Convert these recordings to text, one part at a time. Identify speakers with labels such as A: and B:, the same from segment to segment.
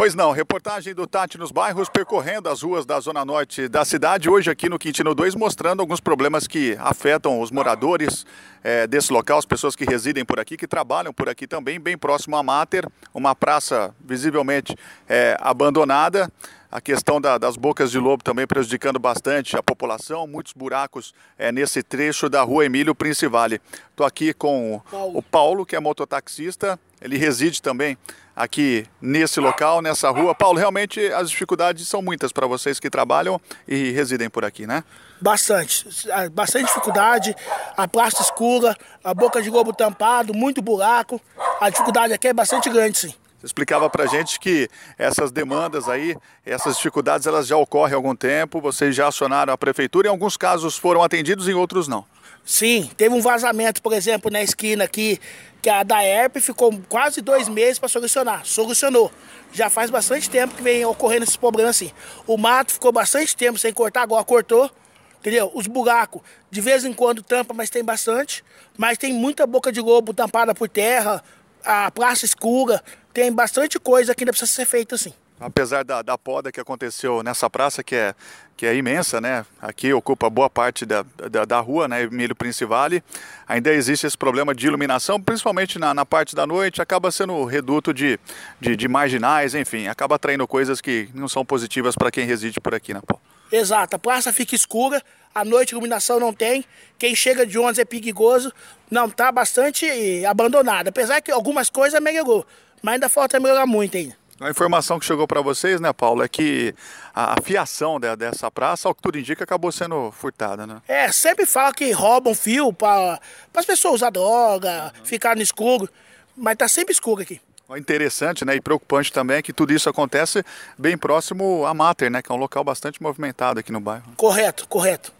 A: Pois não, reportagem do Tati nos bairros, percorrendo as ruas da zona norte da cidade, hoje aqui no Quintino 2, mostrando alguns problemas que afetam os moradores desse local, as pessoas que residem por aqui, que trabalham por aqui também, bem próximo à Mater, uma praça visivelmente abandonada. A questão das bocas de lobo também prejudicando bastante a população, muitos buracos nesse trecho da rua Emílio Princivale. Estou aqui com o Paulo, que é mototaxista, ele reside também aqui nesse local, nessa rua. Paulo, realmente as dificuldades são muitas para vocês que trabalham e residem por aqui, né?
B: Bastante dificuldade, a praça escura, a boca de lobo tampado, muito buraco. A dificuldade aqui é bastante grande, sim.
A: Você explicava pra gente que essas demandas aí, essas dificuldades, elas já ocorrem há algum tempo, vocês já acionaram a prefeitura, em alguns casos foram atendidos, em outros não.
B: Sim, teve um vazamento, por exemplo, na esquina aqui, que a Daerp ficou quase 2 meses para solucionar. Solucionou. Já faz bastante tempo que vem ocorrendo esses problemas assim. O mato ficou bastante tempo sem cortar, agora cortou. Entendeu? Os buracos, de vez em quando tampa, mas tem bastante. Mas tem muita boca de lobo tampada por terra, a praça escura. Tem bastante coisa que ainda precisa ser feita assim.
A: Apesar da poda que aconteceu nessa praça, que é imensa, né? Aqui ocupa boa parte da rua, né? Emílio Princivale, ainda existe esse problema de iluminação, principalmente na parte da noite, acaba sendo reduto de marginais, enfim, acaba atraindo coisas que não são positivas para quem reside por aqui, né, Paulo?
B: Exato, a praça fica escura, à noite iluminação não tem, quem chega de ônibus é perigoso, não, tá bastante abandonado, apesar que algumas coisas melhorou, mas ainda falta melhorar muito ainda.
A: A informação que chegou para vocês, né, Paulo, é que a fiação dessa praça, ao que tudo indica, acabou sendo furtada, né?
B: Sempre fala que roubam fio para as pessoas usar droga, ficar no escuro, mas tá sempre escuro aqui.
A: Interessante, né, e preocupante também é que tudo isso acontece bem próximo à Mater, né, que é um local bastante movimentado aqui no bairro.
B: Correto.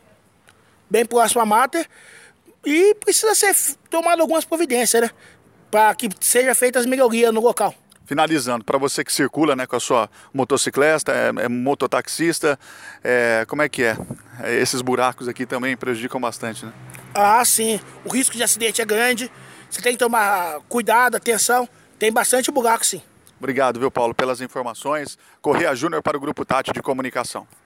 B: Bem próximo à Mater e precisa ser tomado algumas providências, né, para que sejam feitas melhorias no local.
A: Finalizando, para você que circula, né, com a sua motocicleta, é mototaxista, como é que é? Esses buracos aqui também prejudicam bastante, né?
B: Ah, sim. O risco de acidente é grande. Você tem que tomar cuidado, atenção. Tem bastante buraco, sim.
A: Obrigado, viu, Paulo, pelas informações. Correia Júnior para o Grupo Tati de Comunicação.